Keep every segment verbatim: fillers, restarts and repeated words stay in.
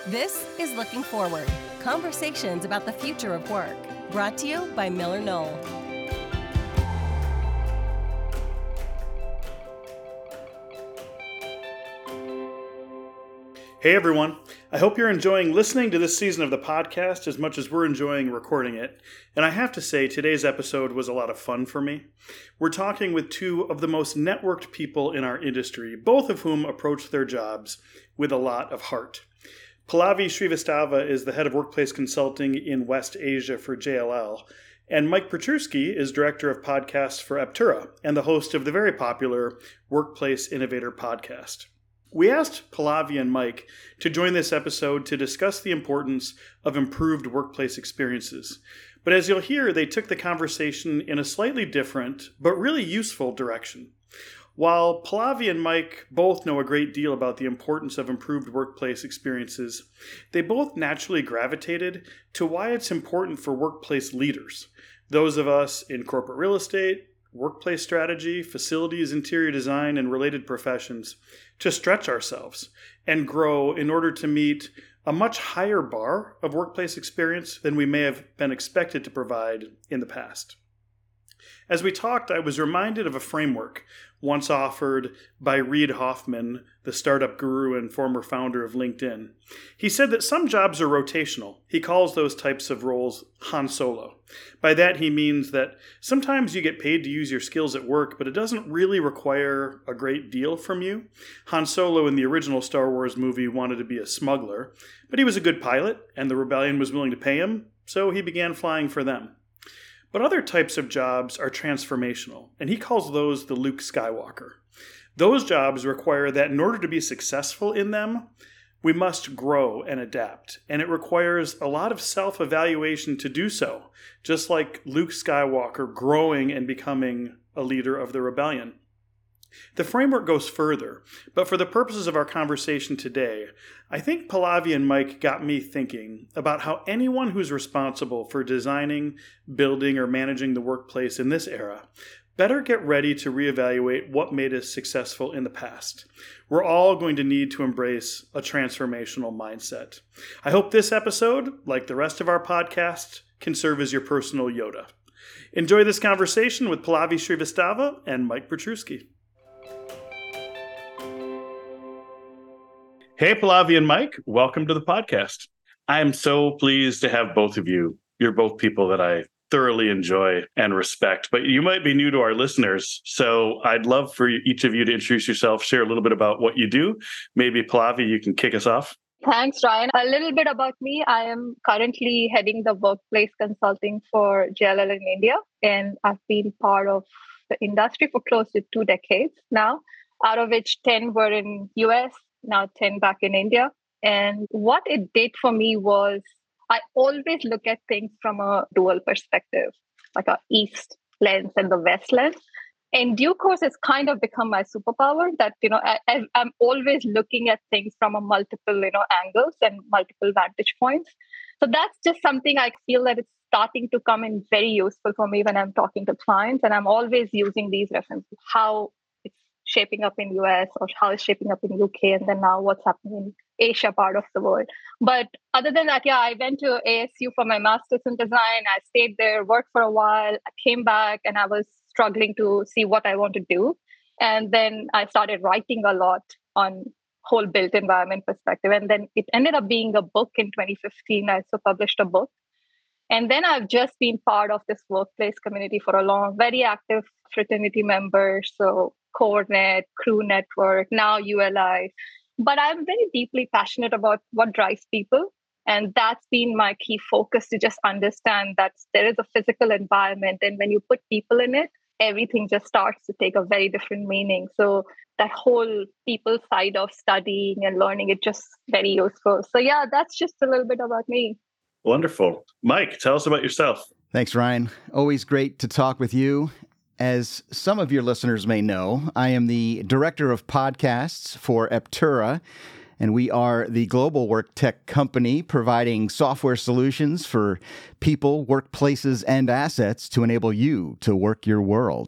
This is Looking Forward, conversations about the future of work, brought to you by Miller Knoll. Hey everyone, I hope you're enjoying listening to this season of the podcast as much as we're enjoying recording it. And I have to say, today's episode was a lot of fun for me. We're talking with two of the most networked people in our industry, both of whom approach their jobs with a lot of heart. Pallavi Srivastava is the head of workplace consulting in West Asia for J L L, and Mike Petruski is director of podcasts for Aptura and the host of the very popular Workplace Innovator podcast. We asked Pallavi and Mike to join this episode to discuss the importance of improved workplace experiences. But as you'll hear, they took the conversation in a slightly different, but really useful direction. While Pallavi and Mike both know a great deal about the importance of improved workplace experiences, they both naturally gravitated to why it's important for workplace leaders, those of us in corporate real estate, workplace strategy, facilities, interior design, and related professions, to stretch ourselves and grow in order to meet a much higher bar of workplace experience than we may have been expected to provide in the past. As we talked, I was reminded of a framework once offered by Reid Hoffman, the startup guru and former founder of LinkedIn. He said that some jobs are rotational. He calls those types of roles Han Solo. By that, he means that sometimes you get paid to use your skills at work, but it doesn't really require a great deal from you. Han Solo in the original Star Wars movie wanted to be a smuggler, but he was a good pilot, and the rebellion was willing to pay him, so he began flying for them. But other types of jobs are transformational, and he calls those the Luke Skywalker. Those jobs require that in order to be successful in them, we must grow and adapt, and it requires a lot of self-evaluation to do so, just like Luke Skywalker growing and becoming a leader of the rebellion. The framework goes further, but for the purposes of our conversation today, I think Pallavi and Mike got me thinking about how anyone who's responsible for designing, building, or managing the workplace in this era better get ready to reevaluate what made us successful in the past. We're all going to need to embrace a transformational mindset. I hope this episode, like the rest of our podcast, can serve as your personal Yoda. Enjoy this conversation with Pallavi Srivastava and Mike Petruski. Hey, Pallavi and Mike, welcome to the podcast. I am so pleased to have both of you. You're both people that I thoroughly enjoy and respect, but you might be new to our listeners. So I'd love for each of you to introduce yourself, share a little bit about what you do. Maybe Pallavi, you can kick us off. Thanks, Ryan. A little bit about me. I am currently heading the workplace consulting for J L L in India, and I've been part of the industry for close to two decades now, out of which ten were in U S, now ten back in India. And what it did for me was I always look at things from a dual perspective, like a East lens and the West lens. And due course has kind of become my superpower that, you know, I, I'm always looking at things from a multiple, you know, angles and multiple vantage points. So that's just something I feel that it's starting to come in very useful for me when I'm talking to clients. And I'm always using these references, how shaping up in U S or how it's shaping up in U K, and then now what's happening in Asia part of the world. But other than that, yeah, I went to A S U for my master's in design. I stayed there, worked for a while. I came back and I was struggling to see what I want to do. And then I started writing a lot on whole built environment perspective. And then it ended up being a book in twenty fifteen. I also published a book. And then I've just been part of this workplace community for a long, very active fraternity member. So CoreNet, Crew Network, now U L I. But I'm very deeply passionate about what drives people. And that's been my key focus, to just understand that there is a physical environment. And when you put people in it, everything just starts to take a very different meaning. So that whole people side of studying and learning is just very useful. So yeah, that's just a little bit about me. Wonderful. Mike, tell us about yourself. Thanks, Ryan. Always great to talk with you. As some of your listeners may know, I am the director of podcasts for Aptura, and we are the global work tech company providing software solutions for people, workplaces, and assets to enable you to work your world.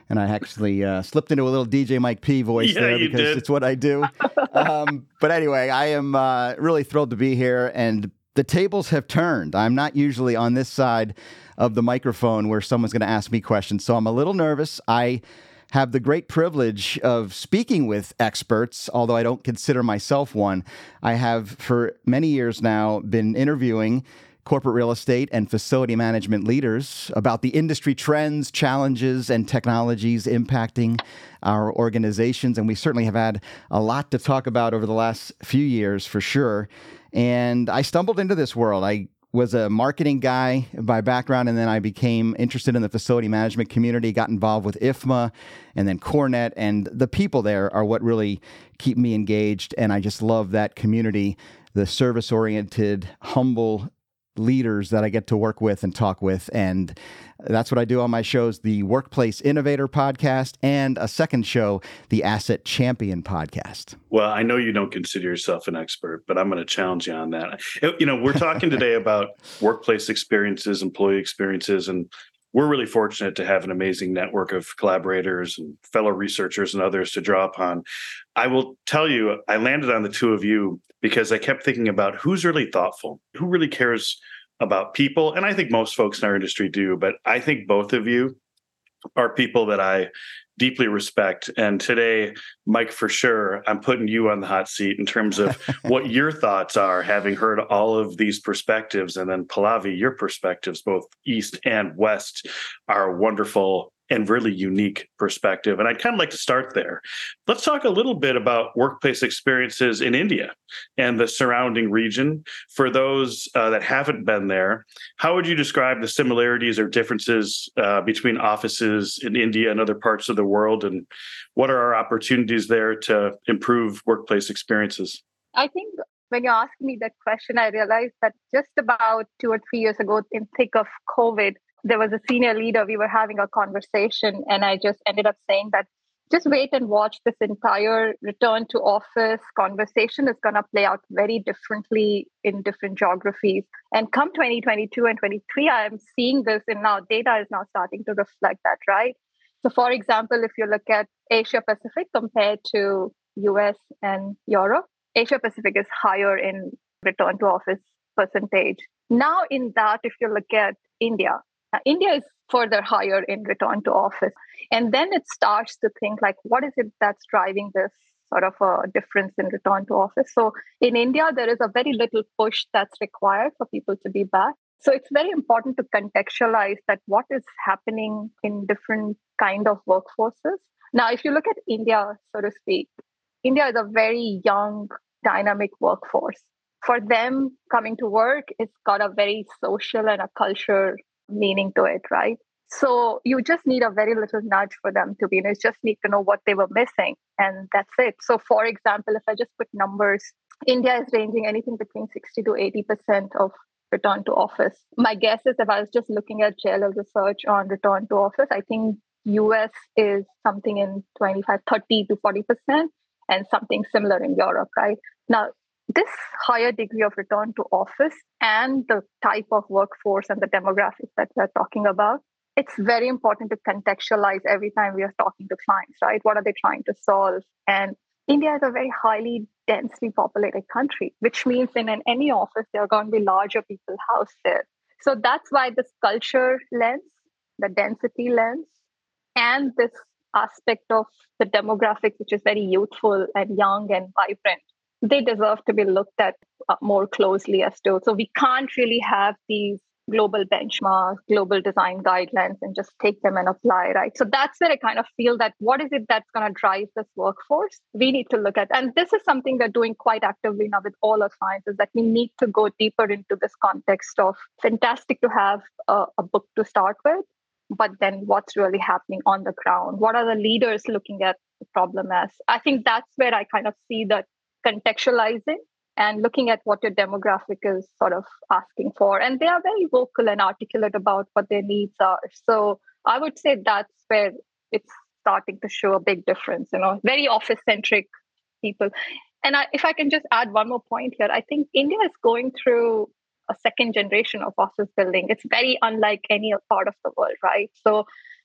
And I actually uh, slipped into a little D J Mike P voice Yeah, there you because did. it's what I do. um, but anyway, I am uh, really thrilled to be here, and the tables have turned. I'm not usually on this side of the microphone where someone's going to ask me questions, so I'm a little nervous. I have the great privilege of speaking with experts, although I don't consider myself one. I have, for many years now, been interviewing corporate real estate and facility management leaders about the industry trends, challenges, and technologies impacting our organizations. And we certainly have had a lot to talk about over the last few years, for sure. And I stumbled into this world. I was a marketing guy by background, and then I became interested in the facility management community, got involved with I F M A and then CoreNet, and the people there are what really keep me engaged, and I just love that community, the service-oriented, humble leaders that I get to work with and talk with, and that's what I do on my shows, the Workplace Innovator podcast, and a second show, the Asset Champion podcast. Well, I know you don't consider yourself an expert, but I'm going to challenge you on that. You know, we're talking today about workplace experiences, employee experiences, and we're really fortunate to have an amazing network of collaborators and fellow researchers and others to draw upon. I will tell you, I landed on the two of you because I kept thinking about who's really thoughtful, who really cares about people. And I think most folks in our industry do, but I think both of you are people that I deeply respect. And today, Mike, for sure, I'm putting you on the hot seat in terms of what your thoughts are, having heard all of these perspectives. And then Pallavi, your perspectives, both East and West, are wonderful and really unique perspective. And I'd kind of like to start there. Let's talk a little bit about workplace experiences in India and the surrounding region. For those uh, that haven't been there, how would you describe the similarities or differences uh, between offices in India and other parts of the world? And what are our opportunities there to improve workplace experiences? I think when you asked me that question, I realized that just about two or three years ago, in thick of COVID, there was a senior leader, we were having a conversation, and I just ended up saying that just wait and watch. This entire return to office conversation is going to play out very differently in different geographies. And come twenty twenty-two and twenty-three, I am seeing this, and now data is now starting to reflect that, right? So for example, if you look at Asia Pacific compared to U S and Europe, Asia Pacific is higher in return to office percentage. Now in that, if you look at India, uh, India is further higher in return to office. And then it starts to think like, what is it that's driving this sort of a difference in return to office? So in India, there is a very little push that's required for people to be back. So it's very important to contextualize that what is happening in different kind of workforces. Now, if you look at India, so to speak, India is a very young, dynamic workforce. For them, coming to work, it's got a very social and a culture meaning to it, right? So you just need a very little nudge for them to be, you know, just need to know what they were missing. And that's it. So for example, if I just put numbers, India is ranging anything between sixty to eighty percent of return to office. My guess is if I was just looking at J L L research on return to office, I think U S is something in twenty-five, thirty to forty percent and something similar in Europe, right? Now, this higher degree of return to office and the type of workforce and the demographics that we're talking about, it's very important to contextualize every time we are talking to clients, right? What are they trying to solve? And India is a very highly densely populated country, which means in an, any office, there are going to be larger people housed there. So that's why this culture lens, the density lens, and this aspect of the demographics, which is very youthful and young and vibrant, they deserve to be looked at uh, more closely as to. So we can't really have these global benchmarks, global design guidelines, and just take them and apply, right? So that's where I kind of feel that what is it that's going to drive this workforce? We need to look at, and this is something we're doing quite actively now with all our clients, is that we need to go deeper into this context of fantastic to have a, a book to start with, but then what's really happening on the ground? What are the leaders looking at the problem as? I think that's where I kind of see that contextualizing and looking at what your demographic is sort of asking for. And they are very vocal and articulate about what their needs are. So I would say that's where it's starting to show a big difference, you know, very office-centric people. And I, if I can just add one more point here, I think India is going through a second generation of office building. It's very unlike any part of the world, right? So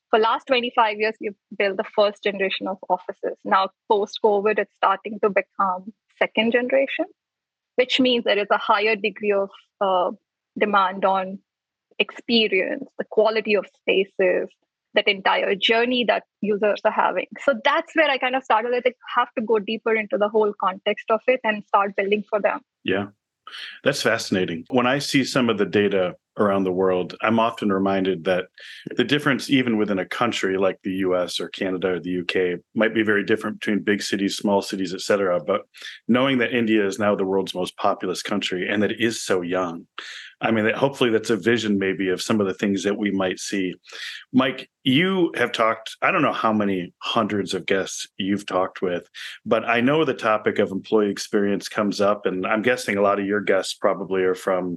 For last twenty-five years, we've built the first generation of offices. Now, post-COVID, it's starting to become second generation, which means there is a higher degree of uh, demand on experience, the quality of spaces, that entire journey that users are having. So that's where I kind of started. I think have to go deeper into the whole context of it and start building for them. Yeah, that's fascinating. When I see some of the data around the world, I'm often reminded that the difference even within a country like the U S or Canada or the U K might be very different between big cities, small cities, et cetera. But knowing that India is now the world's most populous country and that it is so young, I mean, hopefully that's a vision maybe of some of the things that we might see. Mike, you have talked, I don't know how many hundreds of guests you've talked with, but I know the topic of employee experience comes up, and I'm guessing a lot of your guests probably are from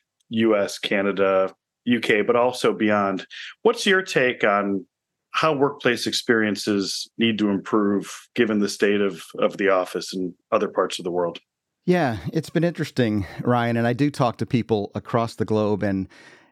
U S, Canada, U K, but also beyond. What's your take on how workplace experiences need to improve given the state of, of the office in other parts of the world? Yeah, it's been interesting, Ryan, and I do talk to people across the globe, and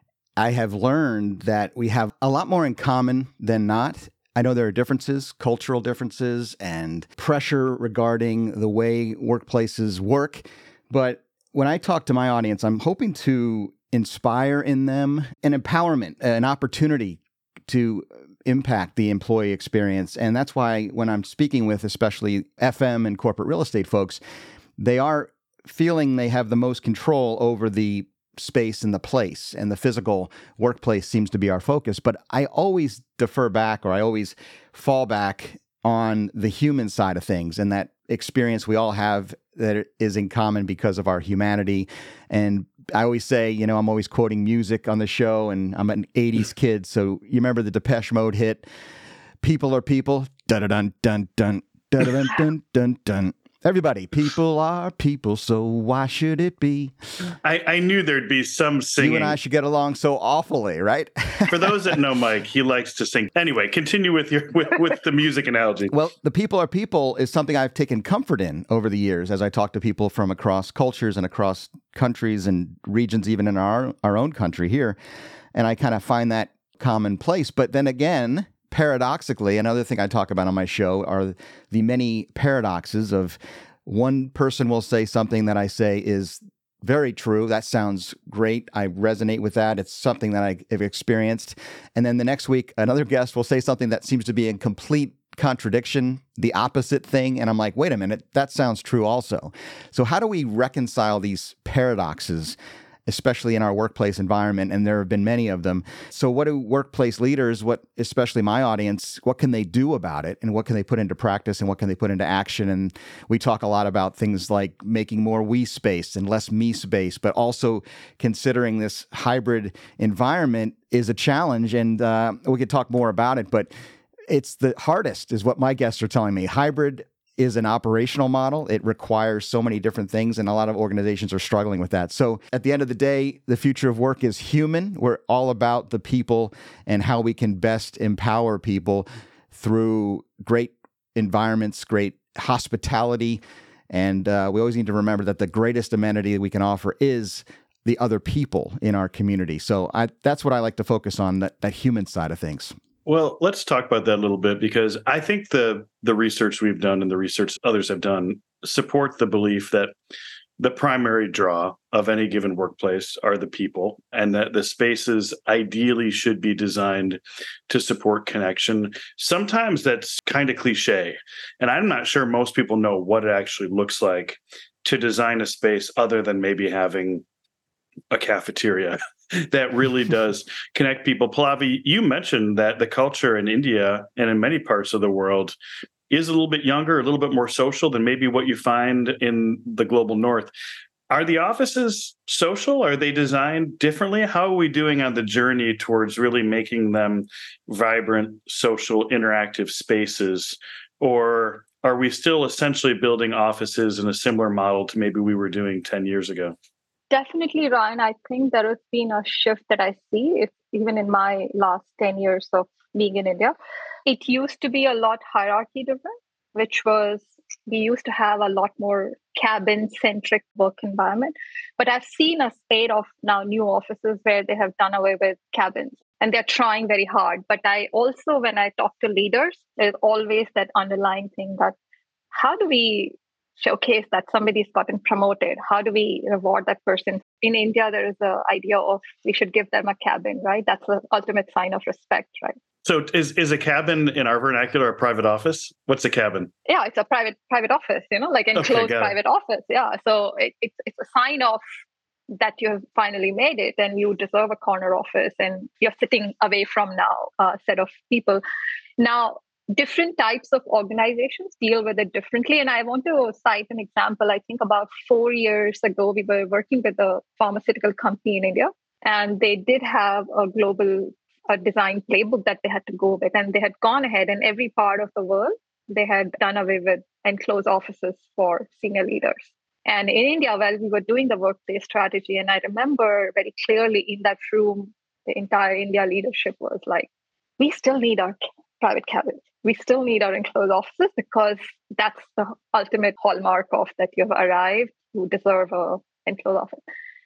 I have learned that we have a lot more in common than not. I know there are differences, cultural differences, and pressure regarding the way workplaces work, but when I talk to my audience, I'm hoping to inspire in them an empowerment, an opportunity to impact the employee experience. And that's why when I'm speaking with especially F M and corporate real estate folks, they are feeling they have the most control over the space and the place, and the physical workplace seems to be our focus. But I always defer back, or I always fall back on the human side of things, and that experience we all have that is in common because of our humanity. And I always say, you know, I'm always quoting music on the show, and I'm an eighties kid. So you remember the Depeche Mode hit, "People are people, dun-dun-dun, dun-dun, dun-dun, dun, dun, dun. Everybody, people are people, so why should it be?" I, I knew there'd be some singing. You and I should get along so awfully, right? For those that know Mike, he likes to sing. Anyway, continue with your with, with the music analogy. Well, the people are people is something I've taken comfort in over the years as I talk to people from across cultures and across countries and regions, even in our, our own country here. And I kind of find that commonplace. But then again, paradoxically, another thing I talk about on my show are the many paradoxes of one person will say something that I say is very true. That sounds great. I resonate with that. It's something that I have experienced. And then the next week, another guest will say something that seems to be in complete contradiction, the opposite thing. And I'm like, wait a minute, that sounds true also. So how do we reconcile these paradoxes, especially in our workplace environment? And there have been many of them. So what do workplace leaders, what, especially my audience, what can they do about it? And what can they put into practice, and what can they put into action? And we talk a lot about things like making more we space and less me space, but also considering this hybrid environment is a challenge. And uh, we could talk more about it, but it's the hardest is what my guests are telling me. Hybrid is an operational model. It requires so many different things, and a lot of organizations are struggling with that. So at the end of the day, the future of work is human. We're all about the people and how we can best empower people through great environments, great hospitality. And uh, we always need to remember that the greatest amenity that we can offer is the other people in our community. So I, that's what I like to focus on, that, that human side of things. Well, let's talk about that a little bit, because I think the the research we've done and the research others have done support the belief that the primary draw of any given workplace are the people, and that the spaces ideally should be designed to support connection. Sometimes that's kind of cliche, and I'm not sure most people know what it actually looks like to design a space other than maybe having a cafeteria that really does connect people. Pallavi, you mentioned that the culture in India and in many parts of the world is a little bit younger, a little bit more social than maybe what you find in the global north. Are the offices social? Are they designed differently? How are we doing on the journey towards really making them vibrant, social, interactive spaces? Or are we still essentially building offices in a similar model to maybe we were doing ten years ago? Definitely, Ryan. I think there has been a shift that I see, if, even in my last ten years of being in India. It used to be a lot hierarchy driven, which was, we used to have a lot more cabin-centric work environment. But I've seen a spate of now new offices where they have done away with cabins. and they're trying very hard. But I also, when I talk to leaders, there's always that underlying thing that how do we showcase that somebody's gotten promoted? How do we reward that person? In India, there is the idea of we should give them a cabin, right? That's the ultimate sign of respect, right? So is is a cabin in our vernacular a private office? What's a cabin? Yeah, it's a private private office, you know, like enclosed okay, private office. Yeah. So it, it's it's a sign of that you have finally made it and you deserve a corner office and you're sitting away from now a set of people. Now, different types of organizations deal with it differently. And I want to cite an example. I think about four years ago, we were working with a pharmaceutical company in India, and they did have a global a design playbook that they had to go with. And they had gone ahead in every part of the world, they had done away with enclosed offices for senior leaders. And in India, while we were doing the workplace strategy, and I remember very clearly in that room, the entire India leadership was like, we still need our private cabins. We still need our enclosed offices because that's the ultimate hallmark of that you've arrived, you deserve a enclosed office.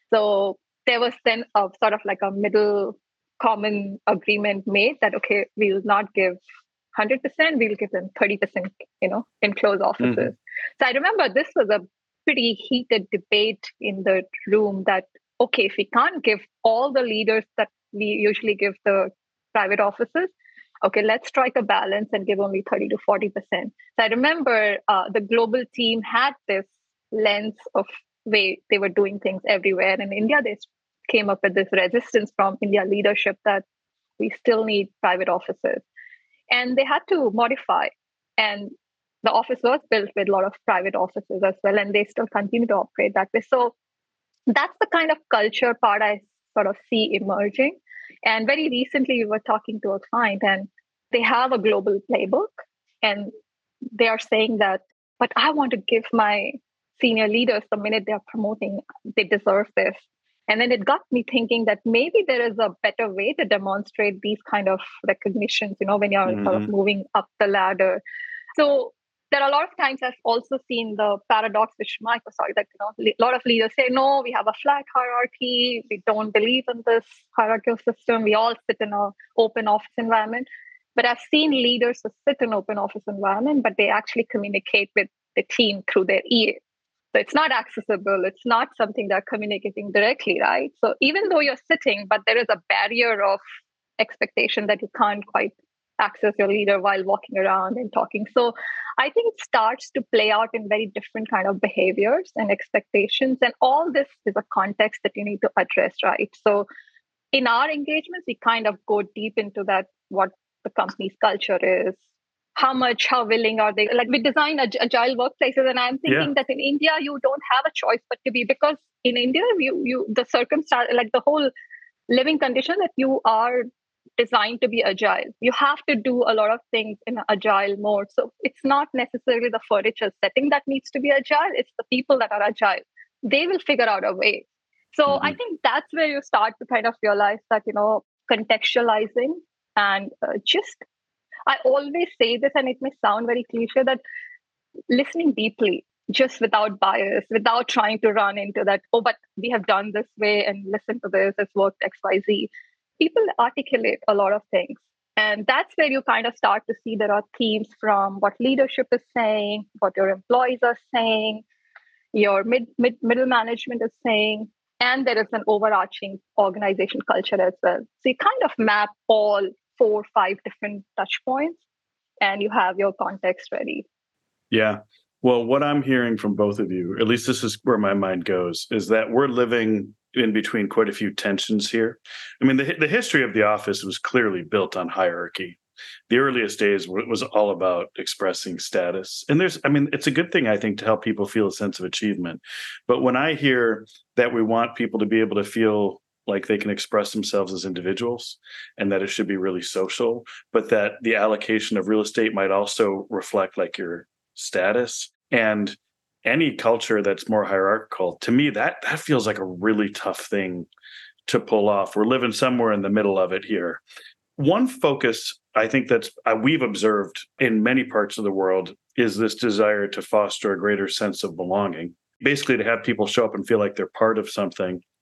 So there was then a sort of like a middle common agreement made that, okay, we'll not give one hundred percent, we'll give them thirty percent, you know, enclosed offices. Mm-hmm. So I remember this was a pretty heated debate in the room that, okay, if we can't give all the leaders that we usually give the private offices, okay, let's strike a balance and give only thirty to forty percent. So I remember uh, the global team had this lens of way they were doing things everywhere. And in India, they came up with this resistance from India leadership that we still need private offices. And they had to modify. And the office was built with a lot of private offices as well, and they still continue to operate that way. So that's the kind of culture part I sort of see emerging. And very recently, we were talking to a client, and they have a global playbook, and they are saying that, but I want to give my senior leaders the minute they are promoting, they deserve this. And then it got me thinking that maybe there is a better way to demonstrate these kind of recognitions, you know, when you're mm-hmm. sort of moving up the ladder. So there are a lot of times I've also seen the paradox, which Mike was sorry, that you know, a lot of leaders say, no, we have a flat hierarchy. We don't believe in this hierarchical system. We all sit in an open office environment. But I've seen leaders who sit in open office environment, but they actually communicate with the team through their E A. So it's not accessible. It's not something they're communicating directly, right? So even though you're sitting, but there is a barrier of expectation that you can't quite access your leader while walking around and talking. So I think it starts to play out in very different kind of behaviors and expectations. And all this is a context that you need to address, right? So in our engagements, we kind of go deep into that, what the company's culture is, how much, how willing are they? Like we design agile workplaces, and I'm thinking yeah. that in India, you don't have a choice but to be, because in India, you, you the circumstance, like the whole living condition that you are designed to be agile. You have to do a lot of things in an agile mode. So it's not necessarily the furniture setting that needs to be agile. It's the people that are agile. They will figure out a way. So mm-hmm. I think that's where you start to kind of realize that, you know, contextualizing and uh, just, I always say this, and it may sound very cliche, that listening deeply, just without bias, without trying to run into that, oh, but we have done this way and listen to this, it's worked X, Y, Z. People articulate a lot of things. And that's where you kind of start to see there are themes from what leadership is saying, what your employees are saying, your mid, mid middle management is saying, and there is an overarching organization culture as well. So you kind of map all four, five different touch points, and you have your context ready. Yeah. Well, what I'm hearing from both of you, at least this is where my mind goes, is that we're living in between quite a few tensions here. I mean, the, the history of the office was clearly built on hierarchy. The earliest days was all about expressing status. And there's, I mean, it's a good thing, I think, to help people feel a sense of achievement. But when I hear that we want people to be able to feel like they can express themselves as individuals and that it should be really social, but that the allocation of real estate might also reflect like your status, and any culture that's more hierarchical, to me, that that feels like a really tough thing to pull off. We're living somewhere in the middle of it here. One focus I think that's uh, we've observed in many parts of the world is this desire to foster a greater sense of belonging, basically to have people show up and feel like they're part of something.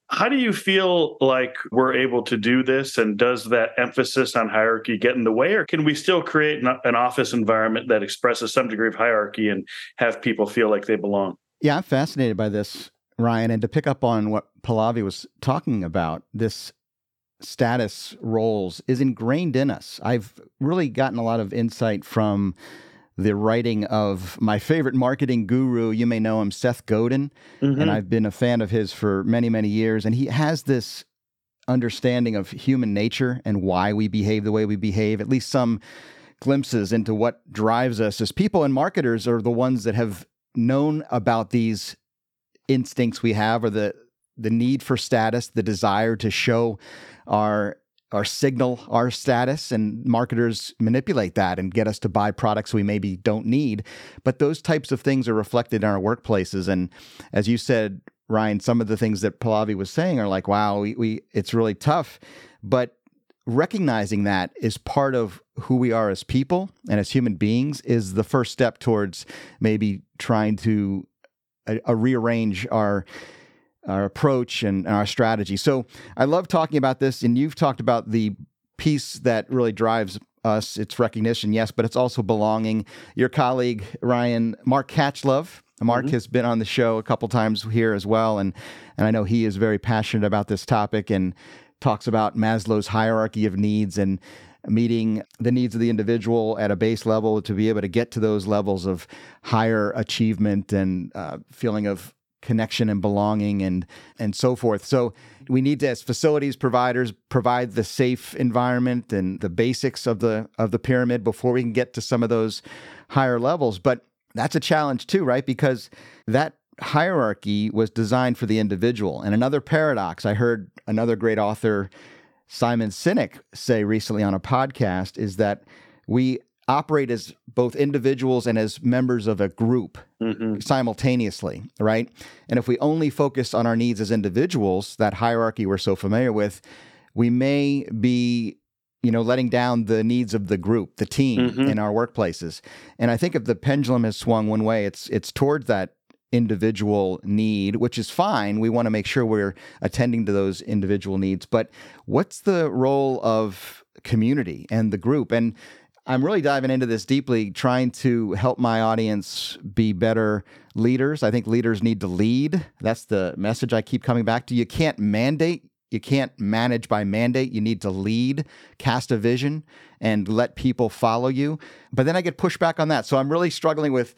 How do you feel like we're able to do this? And does that emphasis on hierarchy get in the way? Or can we still create an, an office environment that expresses some degree of hierarchy and have people feel like they belong? Yeah, I'm fascinated by this, Ryan. And to pick up on what Pallavi was talking about, this status roles is ingrained in us. I've really gotten a lot of insight from the writing of my favorite marketing guru. You may know him, Seth Godin, mm-hmm. and I've been a fan of his for many, many years. And he has this understanding of human nature and why we behave the way we behave, at least some glimpses into what drives us as people. And marketers are the ones that have known about these instincts we have, or the the need for status, the desire to show our our signal, our status, and marketers manipulate that and get us to buy products we maybe don't need. But those types of things are reflected in our workplaces. And as you said, Ryan, some of the things that Pallavi was saying are like, wow, we, we it's really tough. But recognizing that is part of who we are as people and as human beings is the first step towards maybe trying to uh, uh, rearrange our our approach and our strategy. So I love talking about this, and you've talked about the piece that really drives us. It's recognition, yes, but it's also belonging. Your colleague, Ryan, Mark Catchlove, Mark mm-hmm. has been on the show a couple times here as well, and and I know he is very passionate about this topic and talks about Maslow's hierarchy of needs and meeting the needs of the individual at a base level to be able to get to those levels of higher achievement and uh, feeling of connection and belonging and and so forth. So we need to, as facilities providers, provide the safe environment and the basics of the of the pyramid before we can get to some of those higher levels. But that's a challenge too, right? Because that hierarchy was designed for the individual. And another paradox, I heard another great author, Simon Sinek, say recently on a podcast, is that we operate as both individuals and as members of a group mm-hmm. simultaneously, right? And if we only focus on our needs as individuals, that hierarchy we're so familiar with, we may be, you know, letting down the needs of the group, the team mm-hmm. in our workplaces. And I think if the pendulum has swung one way, it's it's towards that individual need, which is fine. We want to make sure we're attending to those individual needs. But what's the role of community and the group? And I'm really diving into this deeply, trying to help my audience be better leaders. I think leaders need to lead. That's the message I keep coming back to. You can't mandate. You can't manage by mandate. You need to lead, cast a vision, and let people follow you. But then I get pushback on that. So I'm really struggling with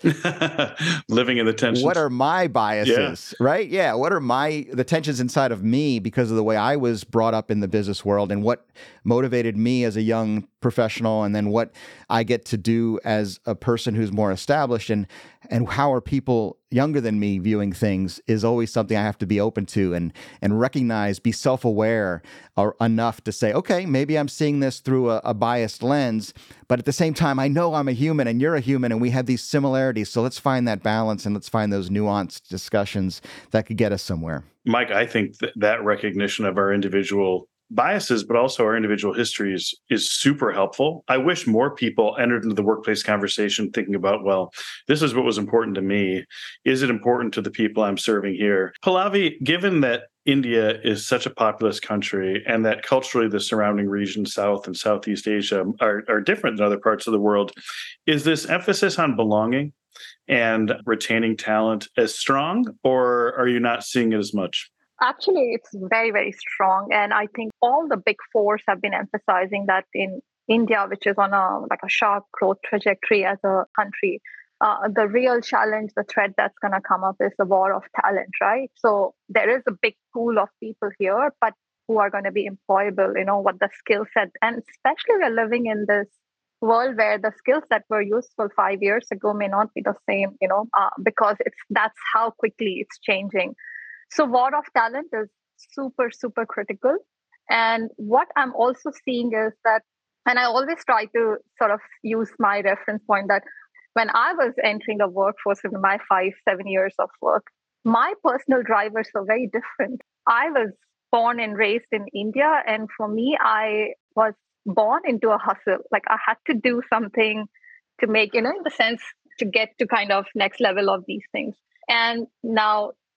living in the tensions. What are my biases, yeah. right? Yeah. What are my the tensions inside of me because of the way I was brought up in the business world and what motivated me as a young professional, and then what I get to do as a person who's more established, and and how are people younger than me viewing things is always something I have to be open to and and recognize, be self-aware or enough to say, okay, maybe I'm seeing this through a, a biased lens, but at the same time, I know I'm a human and you're a human and we have these similarities. So let's find that balance and let's find those nuanced discussions that could get us somewhere. Mike, I think that, that recognition of our individual biases, but also our individual histories is super helpful. I wish more people entered into the workplace conversation thinking about, well, this is what was important to me. Is it important to the people I'm serving here? Pallavi, given that India is such a populous country and that culturally the surrounding regions, South and Southeast Asia, are, are different than other parts of the world, is this emphasis on belonging and retaining talent as strong, or are you not seeing it as much? Actually, it's very, very strong. And I think all the big fours have been emphasizing that in India, which is on a like a sharp growth trajectory as a country, uh, the real challenge, the threat that's going to come up is the war of talent, right? So there is a big pool of people here, but who are going to be employable, you know, what the skill set, and especially we're living in this world where the skills that were useful five years ago may not be the same, you know, uh, because it's that's how quickly it's changing. So war of talent is super, super critical. And what I'm also seeing is that, and I always try to sort of use my reference point that when I was entering the workforce in my five, seven years of work, my personal drivers were very different. I was born and raised in India. And for me, I was born into a hustle. Like I had to do something to make, you know, in the sense to get to kind of next level of these things. And now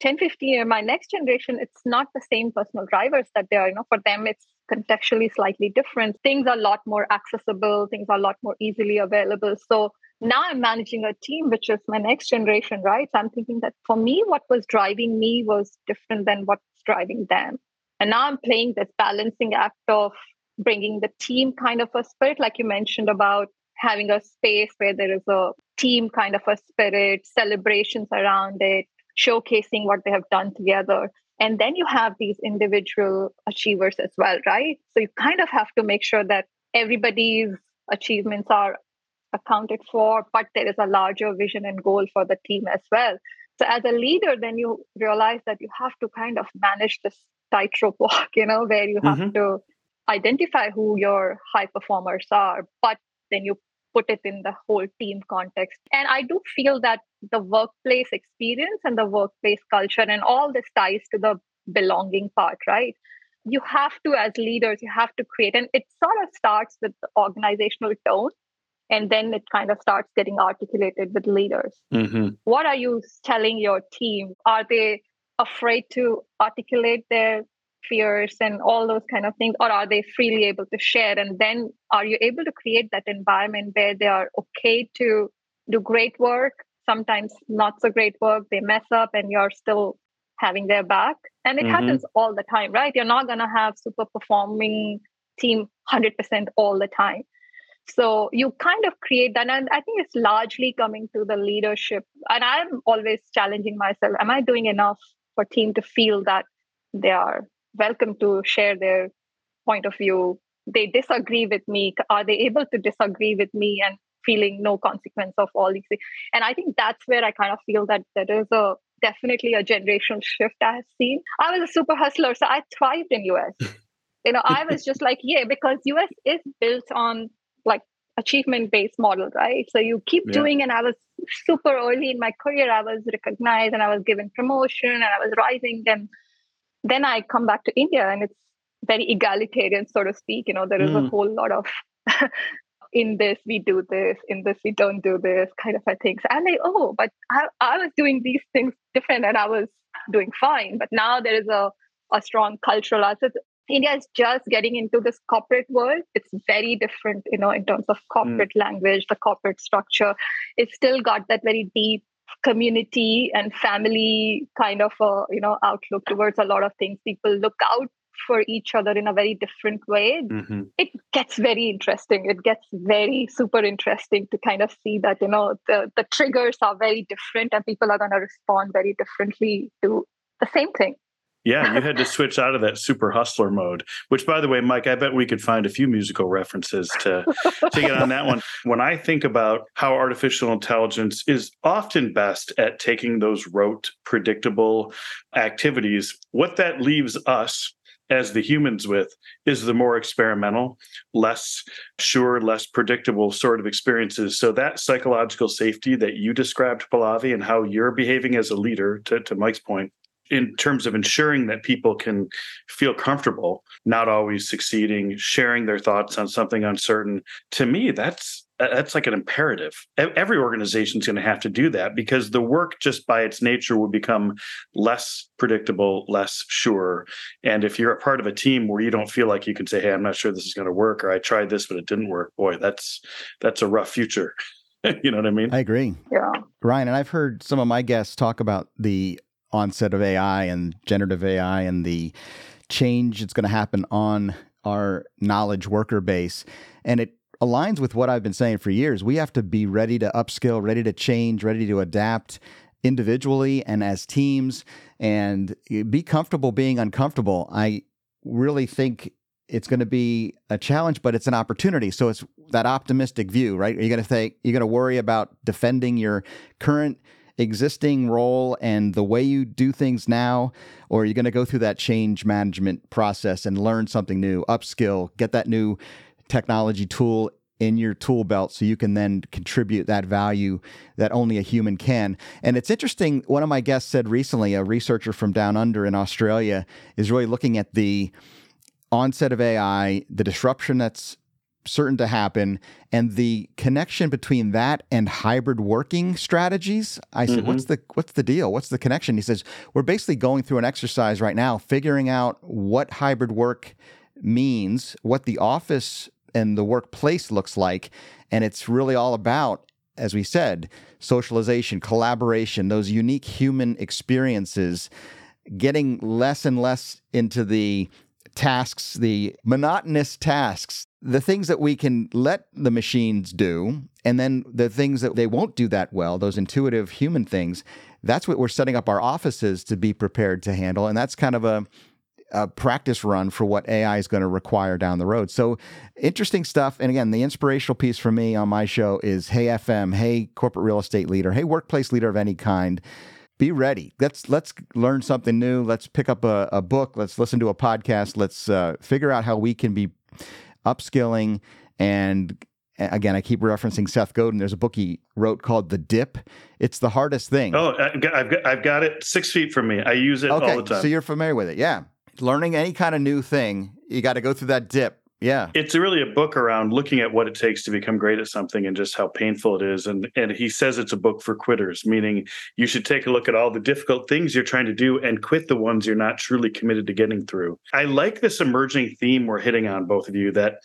ten, fifteen years, my next generation, it's not the same personal drivers that they are. You know, for them, it's contextually slightly different. Things are a lot more accessible. Things are a lot more easily available. So now I'm managing a team, which is my next generation, right? So I'm thinking that for me, what was driving me was different than what's driving them. And now I'm playing this balancing act of bringing the team kind of a spirit, like you mentioned about having a space where there is a team kind of a spirit, celebrations around it, showcasing what they have done together. And then you have these individual achievers as well, right? So you kind of have to make sure that everybody's achievements are accounted for, but there is a larger vision and goal for the team as well. So as a leader, then you realize that you have to kind of manage this tightrope walk, you know, where you have mm-hmm. to identify who your high performers are, but then you put it in the whole team context. And I do feel that the workplace experience and the workplace culture and all this ties to the belonging part, right? You have to, as leaders, you have to create, and it sort of starts with the organizational tone, and then it kind of starts getting articulated with leaders. Mm-hmm. What are you telling your team? Are they afraid to articulate their fears and all those kind of things, or are they freely able to share? And then are you able to create that environment where they are okay to do great work, sometimes not so great work, they mess up and you're still having their back? And it mm-hmm. happens all the time, right? You're not going to have super performing team one hundred percent all the time. So you kind of create that. And I think it's largely coming to the leadership. And I'm always challenging myself, am I doing enough for team to feel that they are welcome to share their point of view? They disagree with me. Are they able to disagree with me and feeling no consequence of all these things? And I think that's where I kind of feel that there is a definitely a generational shift I have seen. I was a super hustler, so I thrived in U S. You know, I was just like, yeah, because U S is built on like achievement-based model, right? So you keep yeah. doing, and I was super early in my career. I was recognized and I was given promotion and I was rising. And then I come back to India and it's very egalitarian, so to speak. You know, there is mm. a whole lot of in this, we do this, in this, we don't do this kind of a thing. So I'm like, oh, but I, I was doing these things different and I was doing fine. But now there is a, a strong cultural aspect. India is just getting into this corporate world. It's very different, you know, in terms of corporate mm. language, the corporate structure. It's still got that very deep community and family kind of a, you know, outlook towards a lot of things. People look out for each other in a very different way. Mm-hmm. It gets very interesting. It gets very super interesting to kind of see that, you know, the, the triggers are very different and people are going to respond very differently to the same thing. Yeah, you had to switch out of that super hustler mode, which, by the way, Mike, I bet we could find a few musical references to, to get on that one. When I think about how artificial intelligence is often best at taking those rote, predictable activities, what that leaves us as the humans with is the more experimental, less sure, less predictable sort of experiences. So that psychological safety that you described, Pallavi, and how you're behaving as a leader, to, to Mike's point, in terms of ensuring that people can feel comfortable, not always succeeding, sharing their thoughts on something uncertain. To me, that's that's like an imperative. Every organization is going to have to do that because the work just by its nature will become less predictable, less sure. And if you're a part of a team where you don't feel like you can say, hey, I'm not sure this is going to work, or I tried this, but it didn't work, boy, that's that's a rough future. You know what I mean? I agree. Yeah. Ryan, and I've heard some of my guests talk about the onset of A I and generative A I and the change that's going to happen on our knowledge worker base. And it aligns with what I've been saying for years. We have to be ready to upskill, ready to change, ready to adapt individually and as teams, and be comfortable being uncomfortable. I really think it's going to be a challenge, but it's an opportunity. So it's that optimistic view, right? You're going to think, you're going to worry about defending your current existing role and the way you do things now, or you're going to go through that change management process and learn something new, upskill, get that new technology tool in your tool belt so you can then contribute that value that only a human can. And it's interesting, one of my guests said recently, a researcher from down under in Australia is really looking at the onset of A I, the disruption that's certain to happen. And the connection between that and hybrid working strategies, I said, mm-hmm. what's the what's the deal? What's the connection? He says, we're basically going through an exercise right now, figuring out what hybrid work means, what the office and the workplace looks like. And it's really all about, as we said, socialization, collaboration, those unique human experiences, getting less and less into the tasks, the monotonous tasks, the things that we can let the machines do, and then the things that they won't do that well, those intuitive human things. That's what we're setting up our offices to be prepared to handle. And that's kind of a a practice run for what A I is going to require down the road. So interesting stuff. And again, the inspirational piece for me on my show is, hey, F M, hey, corporate real estate leader, hey, workplace leader of any kind, be ready. Let's let's learn something new. Let's pick up a, a book. Let's listen to a podcast. Let's uh, figure out how we can be upskilling. And again, I keep referencing Seth Godin. There's a book he wrote called The Dip. It's the hardest thing. Oh, I've got, I've got, I've got it six feet from me. I use it okay, all the time. So you're familiar with it. Yeah. Learning any kind of new thing, you got to go through that dip. Yeah. It's really a book around looking at what it takes to become great at something and just how painful it is. And and he says it's a book for quitters, meaning you should take a look at all the difficult things you're trying to do and quit the ones you're not truly committed to getting through. I like this emerging theme we're hitting on, both of you, that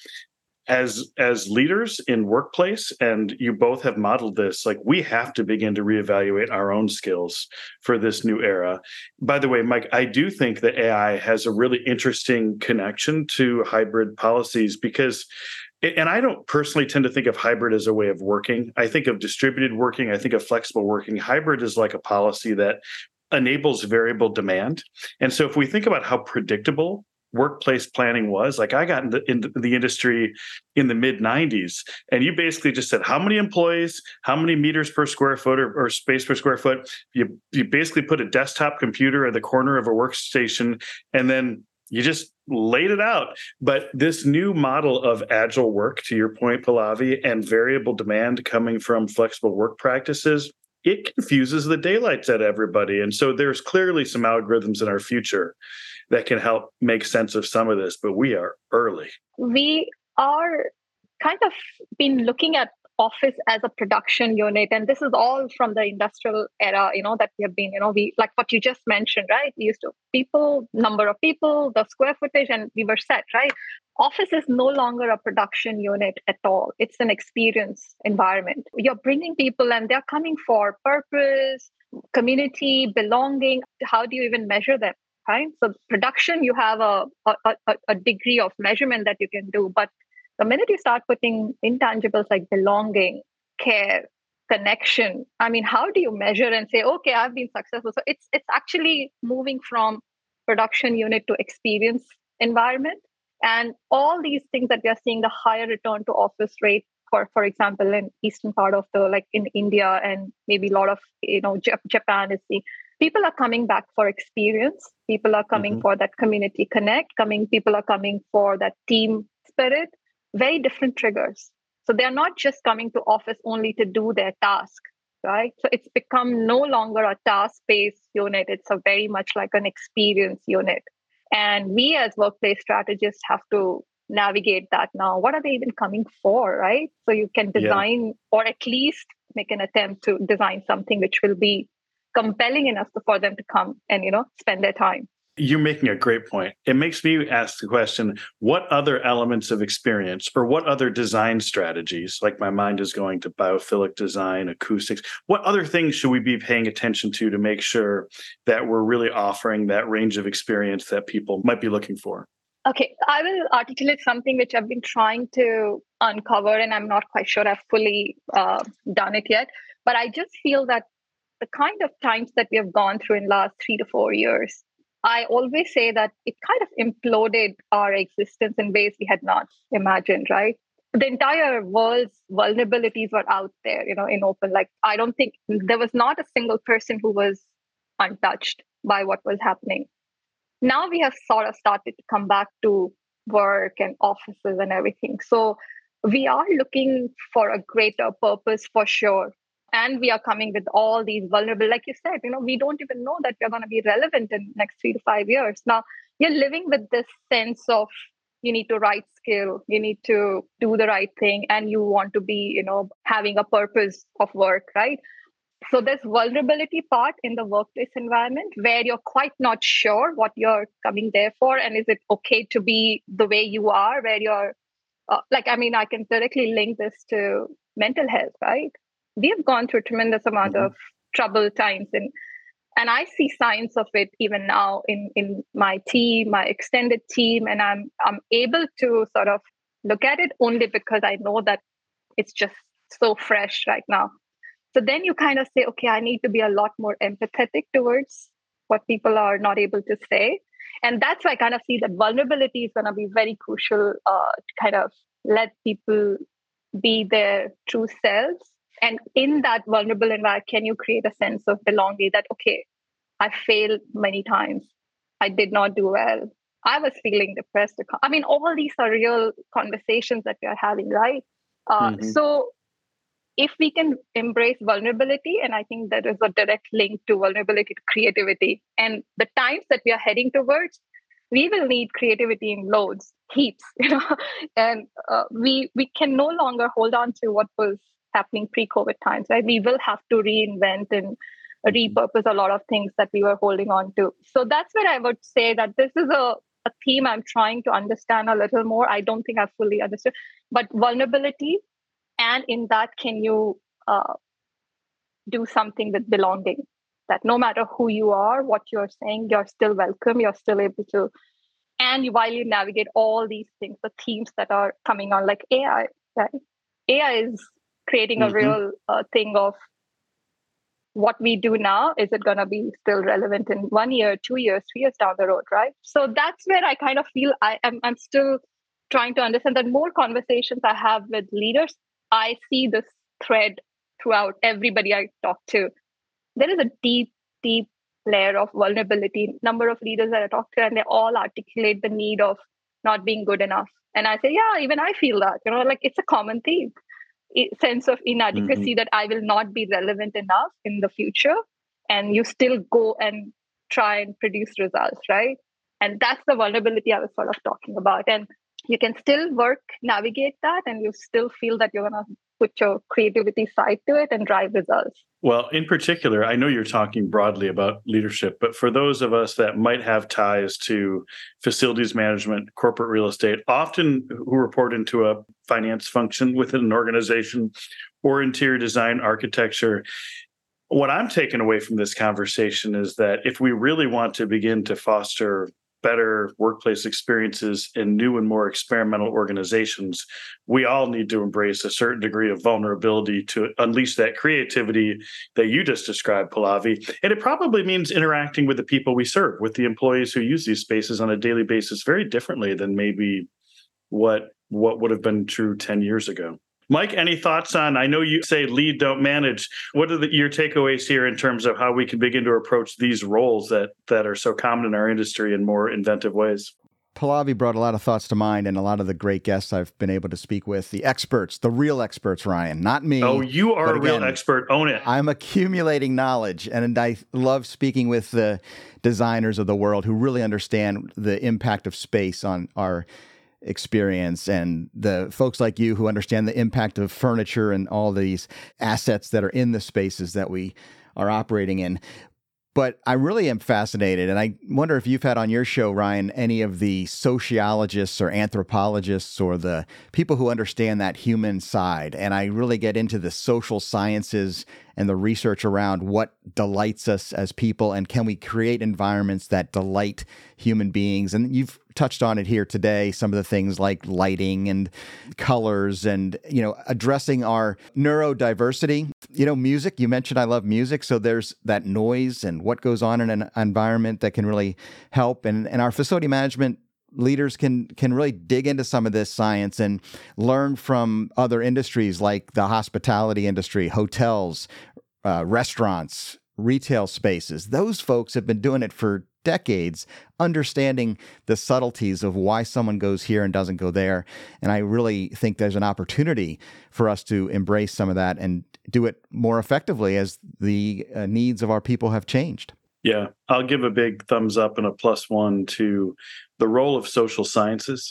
as as leaders in workplace, and you both have modeled this, like we have to begin to reevaluate our own skills for this new era. By the way, Mike, I do think that A I has a really interesting connection to hybrid policies because, and I don't personally tend to think of hybrid as a way of working. I think of distributed working. I think of flexible working. Hybrid is like a policy that enables variable demand. And so if we think about how predictable workplace planning was, like I got into, into the industry in the mid nineties, and you basically just said how many employees, how many meters per square foot or, or space per square foot. You you basically put a desktop computer at the corner of a workstation, and then you just laid it out. But this new model of agile work, to your point, Pallavi, and variable demand coming from flexible work practices, it confuses the daylights out of everybody. And so there's clearly some algorithms in our future that can help make sense of some of this, but we are early. We are kind of been looking at office as a production unit, and this is all from the industrial era, you know, that we have been, you know, we like what you just mentioned, right? We used to people, number of people, the square footage, and we were set, right? Office is no longer a production unit at all. It's an experience environment. You're bringing people and they're coming for purpose, community, belonging. How do you even measure them? Right? So production, you have a, a, a, a degree of measurement that you can do. But the minute you start putting intangibles like belonging, care, connection, I mean, how do you measure and say, okay, I've been successful? So it's it's actually moving from production unit to experience environment. And all these things that we are seeing, the higher return to office rate, for, for example, in eastern part of the, like in India and maybe a lot of, you know, J- Japan is the, people are coming back for experience. People are coming mm-hmm. for that community connect, coming, people are coming for that team spirit, very different triggers. So they're not just coming to office only to do their task, right? So it's become no longer a task-based unit. It's a very much like an experience unit. And we as workplace strategists have to navigate that now. What are they even coming for, right? So you can design yeah. or at least make an attempt to design something which will be compelling enough for them to come and, you know, spend their time. You're making a great point. It makes me ask the question, what other elements of experience or what other design strategies, like my mind is going to biophilic design, acoustics, what other things should we be paying attention to to make sure that we're really offering that range of experience that people might be looking for? Okay, I will articulate something which I've been trying to uncover, and I'm not quite sure I've fully uh, done it yet. But I just feel that the kind of times that we have gone through in the last three to four years, I always say that it kind of imploded our existence in ways we had not imagined, right? The entire world's vulnerabilities were out there, you know, in open. Like, I don't think there was not a single person who was untouched by what was happening. Now we have sort of started to come back to work and offices and everything. So we are looking for a greater purpose for sure. And we are coming with all these vulnerable, like you said, you know, we don't even know that we're going to be relevant in the next three to five years. Now, you're living with this sense of you need to right skill, you need to do the right thing, and you want to be, you know, having a purpose of work, right? So there's vulnerability part in the workplace environment where you're quite not sure what you're coming there for. And is it okay to be the way you are, where you're uh, like, I mean, I can directly link this to mental health, right? We have gone through a tremendous amount mm-hmm. of troubled times. And and I see signs of it even now in, in my team, my extended team. And I'm I'm able to sort of look at it only because I know that it's just so fresh right now. So then you kind of say, okay, I need to be a lot more empathetic towards what people are not able to say. And that's why I kind of see that vulnerability is going to be very crucial uh, to kind of let people be their true selves. And in that vulnerable environment, can you create a sense of belonging that, okay, I failed many times. I did not do well. I was feeling depressed. I mean, all these are real conversations that we are having, right? Uh, mm-hmm. So if we can embrace vulnerability, and I think there is a direct link to vulnerability to creativity, and the times that we are heading towards, we will need creativity in loads, heaps, you know, and uh, we we can no longer hold on to what was happening pre-COVID times, right? We will have to reinvent and repurpose a lot of things that we were holding on to. So that's where I would say that this is a, a theme I'm trying to understand a little more. I don't think I've fully understood, but vulnerability. And in that, can you uh, do something with belonging? That no matter who you are, what you're saying, you're still welcome. You're still able to. And while you navigate all these things, the themes that are coming on, like A I, right? A I is creating mm-hmm. a real uh, thing of what we do now. Is it going to be still relevant in one year, two years, three years down the road, right? So that's where I kind of feel I am. I'm still trying to understand that more conversations I have with leaders, I see this thread throughout everybody I talk to. There is a deep, deep layer of vulnerability. Number of leaders that I talk to, and they all articulate the need of not being good enough. And I say, yeah, even I feel that. You know, like it's a common theme. It, sense of inadequacy mm-hmm. that I will not be relevant enough in the future. And you still go and try and produce results, right? And that's the vulnerability I was sort of talking about. And you can still work, navigate that, and you still feel that you're going to put your creativity side to it and drive results. Well, in particular, I know you're talking broadly about leadership, but for those of us that might have ties to facilities management, corporate real estate, often who report into a finance function within an organization or interior design architecture, what I'm taking away from this conversation is that if we really want to begin to foster better workplace experiences in new and more experimental organizations, we all need to embrace a certain degree of vulnerability to unleash that creativity that you just described, Pallavi. And it probably means interacting with the people we serve, with the employees who use these spaces on a daily basis very differently than maybe what what would have been true ten years ago. Mike, any thoughts on, I know you say lead, don't manage. What are the, your takeaways here in terms of how we can begin to approach these roles that that are so common in our industry in more inventive ways? Pallavi brought a lot of thoughts to mind, and a lot of the great guests I've been able to speak with, the experts, the real experts, Ryan, not me. Oh, you are a real expert. Own it. I'm accumulating knowledge, and I love speaking with the designers of the world who really understand the impact of space on our experience, and the folks like you who understand the impact of furniture and all these assets that are in the spaces that we are operating in. But I really am fascinated, and I wonder if you've had on your show, Ryan, any of the sociologists or anthropologists or the people who understand that human side. And I really get into the social sciences and the research around what delights us as people, and can we create environments that delight human beings. And you've touched on it here today, some of the things like lighting and colors and, you know, addressing our neurodiversity. You know, music, you mentioned I love music. So there's that noise and what goes on in an environment that can really help. And, and our facility management leaders can can really dig into some of this science and learn from other industries like the hospitality industry, hotels, uh, restaurants, retail spaces. Those folks have been doing it for decades, understanding the subtleties of why someone goes here and doesn't go there. And I really think there's an opportunity for us to embrace some of that and do it more effectively as the uh, needs of our people have changed. Yeah, I'll give a big thumbs up and a plus one to the role of social sciences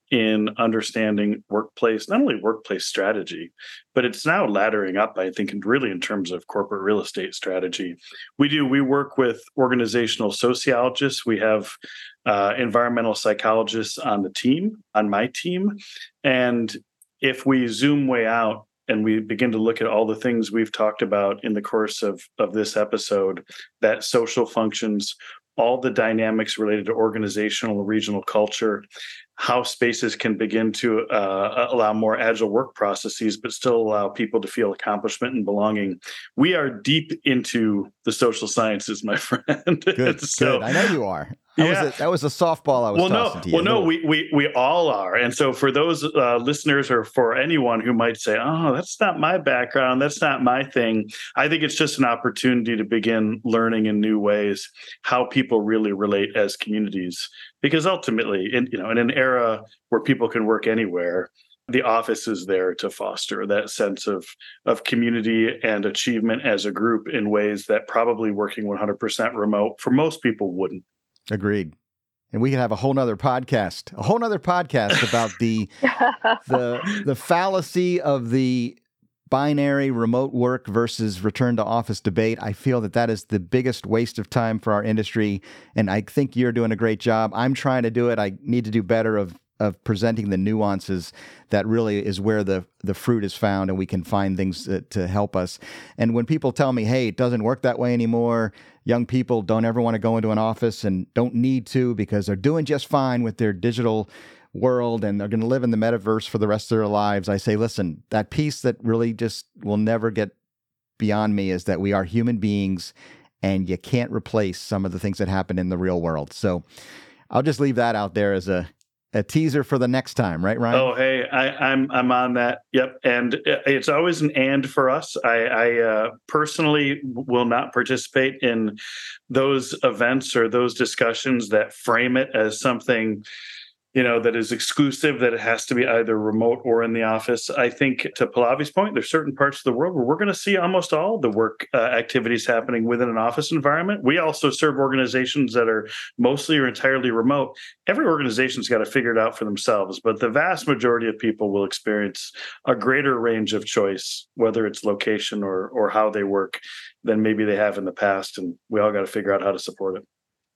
in understanding workplace, not only workplace strategy, but it's now laddering up, I think, and really in terms of corporate real estate strategy. We do, we work with organizational sociologists. We have uh, environmental psychologists on the team, on my team. And if we zoom way out and we begin to look at all the things we've talked about in the course of, of this episode, that social functions, all the dynamics related to organizational, regional culture, how spaces can begin to uh, allow more agile work processes, but still allow people to feel accomplishment and belonging. We are deep into the social sciences, my friend. Good, so, good. I know you are. That, yeah. was a, that was a softball I was well, tossing no, to you. Well, no, we, we we all are. And so for those uh, listeners or for anyone who might say, oh, that's not my background, that's not my thing, I think it's just an opportunity to begin learning in new ways how people really relate as communities. Because ultimately, in, you know, in an era where people can work anywhere, the office is there to foster that sense of, of community and achievement as a group in ways that probably working one hundred percent remote for most people wouldn't. Agreed. And we can have a whole nother podcast, a whole nother podcast about the the the fallacy of the binary remote work versus return to office debate. I feel that that is the biggest waste of time for our industry. And I think you're doing a great job. I'm trying to do it. I need to do better of of presenting the nuances that really is where the, the fruit is found, and we can find things to, to help us. And when people tell me, hey, it doesn't work that way anymore, young people don't ever want to go into an office and don't need to because they're doing just fine with their digital world and they're going to live in the metaverse for the rest of their lives, I say, listen, that piece that really just will never get beyond me is that we are human beings and you can't replace some of the things that happen in the real world. So I'll just leave that out there as a A teaser for the next time, right, Ryan? Oh, hey, I, I'm I'm on that. Yep, and it's always an and for us. I, I uh, personally will not participate in those events or those discussions that frame it as something, you know, that is exclusive, that it has to be either remote or in the office. I think, to Pallavi's point, there's certain parts of the world where we're going to see almost all the work uh, activities happening within an office environment. We also serve organizations that are mostly or entirely remote. Every organization's got to figure it out for themselves, but the vast majority of people will experience a greater range of choice, whether it's location or or how they work, than maybe they have in the past. And we all got to figure out how to support it.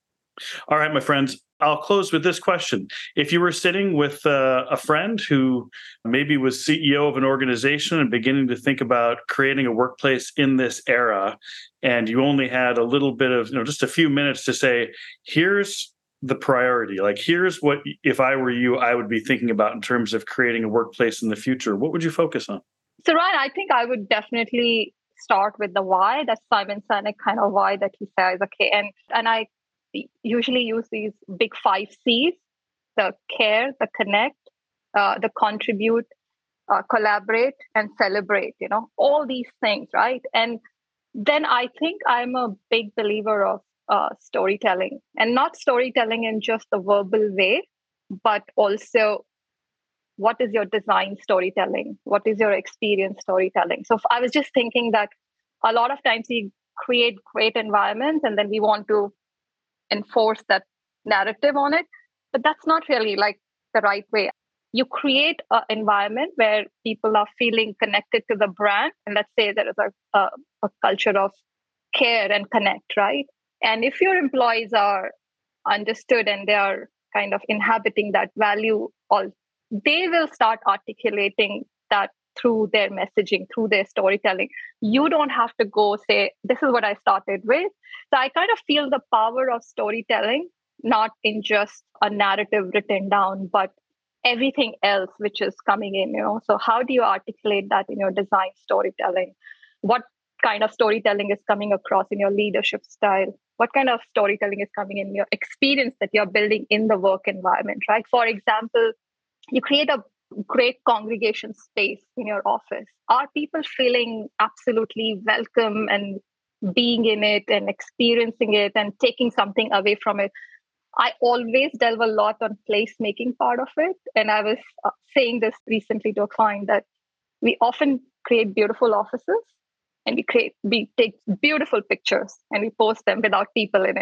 All right, my friends, I'll close with this question. If you were sitting with uh, a friend who maybe was C E O of an organization and beginning to think about creating a workplace in this era, and you only had a little bit of, you know, just a few minutes to say, here's the priority, like, here's what, if I were you, I would be thinking about in terms of creating a workplace in the future, what would you focus on? So, Ryan, I think I would definitely start with the why, that Simon Sinek kind of why that he says, okay, and and I usually use these big five C's: the care, the connect, uh, the contribute, uh, collaborate, and celebrate, you know, all these things, right? And then I think I'm a big believer of uh, storytelling, and not storytelling in just the verbal way, but also what is your design storytelling? What is your experience storytelling? So I was just thinking that a lot of times we create great environments and then we want to enforce that narrative on it, but that's not really like the right way. You create an environment where people are feeling connected to the brand, and let's say there is a, a, a culture of care and connect, right? And if your employees are understood and they are kind of inhabiting that value, all they will start articulating that through their messaging, through their storytelling. You don't have to go say, this is what I started with. So I kind of feel the power of storytelling, not in just a narrative written down, but everything else which is coming in, you know. So how do you articulate that in your design storytelling? What kind of storytelling is coming across in your leadership style? What kind of storytelling is coming in your experience that you're building in the work environment, right? For example, you create a great congregation space in your office. Are people feeling absolutely welcome and being in it and experiencing it and taking something away from it? I always delve a lot on placemaking part of it. And I was uh, saying this recently to a client that we often create beautiful offices and we create, we take beautiful pictures and we post them without people in it.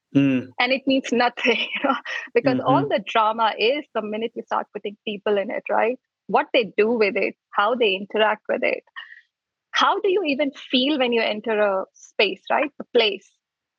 Mm. And it means nothing, you know, because Mm-hmm. all the drama is the minute you start putting people in it, right? What they do with it, how they interact with it. How do you even feel when you enter a space, right? The place.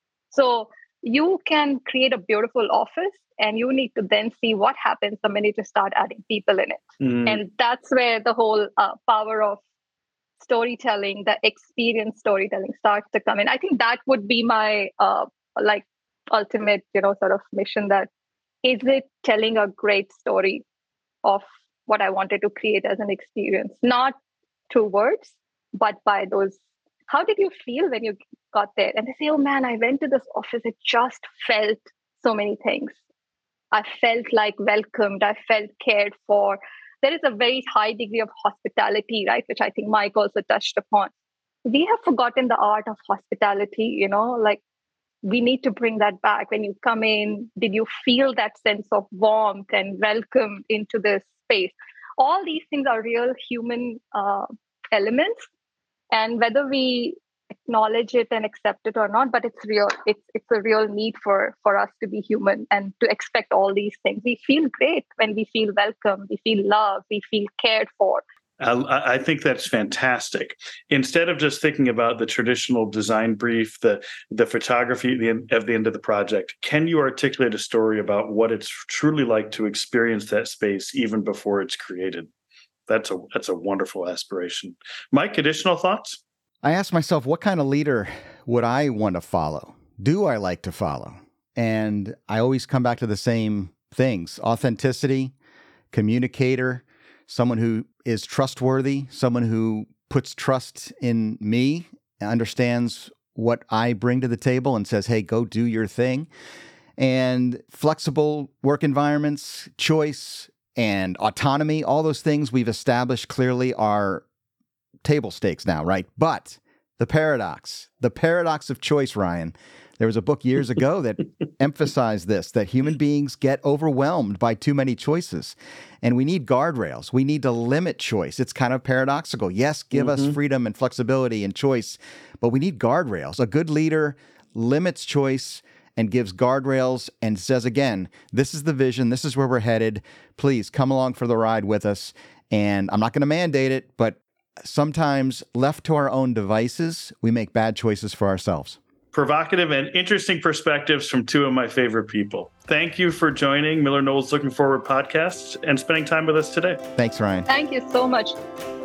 So you can create a beautiful office and you need to then see what happens the minute you start adding people in it. Mm. And that's where the whole uh, power of storytelling, the experience storytelling starts to come in. I think that would be my uh, like ultimate, you know, sort of mission. That is it telling a great story of what I wanted to create as an experience, not through words, but by those. How did you feel when you got there? And they say, oh man, I went to this office. It just felt so many things. I felt like welcomed. I felt cared for. There is a very high degree of hospitality, right? Which I think Mike also touched upon. We have forgotten the art of hospitality, you know, like we need to bring that back. When you come in, did you feel that sense of warmth and welcome into this space? All these things are real human uh, elements. And whether we acknowledge it and accept it or not, but it's real. It's it's a real need for, for us to be human and to expect all these things. We feel great when we feel welcome, we feel loved, we feel cared for. I, I think that's fantastic. Instead of just thinking about the traditional design brief, the the photography at the end, at the end of the project, can you articulate a story about what it's truly like to experience that space even before it's created? That's a that's a wonderful aspiration. Mike, additional thoughts? I asked myself, what kind of leader would I want to follow? Do I like to follow? And I always come back to the same things: authenticity, communicator, someone who is trustworthy, someone who puts trust in me, understands what I bring to the table and says, hey, go do your thing. And flexible work environments, choice, and autonomy, all those things we've established clearly are table stakes now, right? But the paradox, the paradox of choice, Ryan, there was a book years ago that emphasized this, that human beings get overwhelmed by too many choices. And we need guardrails. We need to limit choice. It's kind of paradoxical. Yes, give mm-hmm. us freedom and flexibility and choice, but we need guardrails. A good leader limits choice and gives guardrails and says, again, this is the vision. This is where we're headed. Please come along for the ride with us. And I'm not going to mandate it, but sometimes left to our own devices, we make bad choices for ourselves. Provocative and interesting perspectives from two of my favorite people. Thank you for joining Miller Knowles Looking Forward podcasts and spending time with us today. Thanks, Ryan. Thank you so much.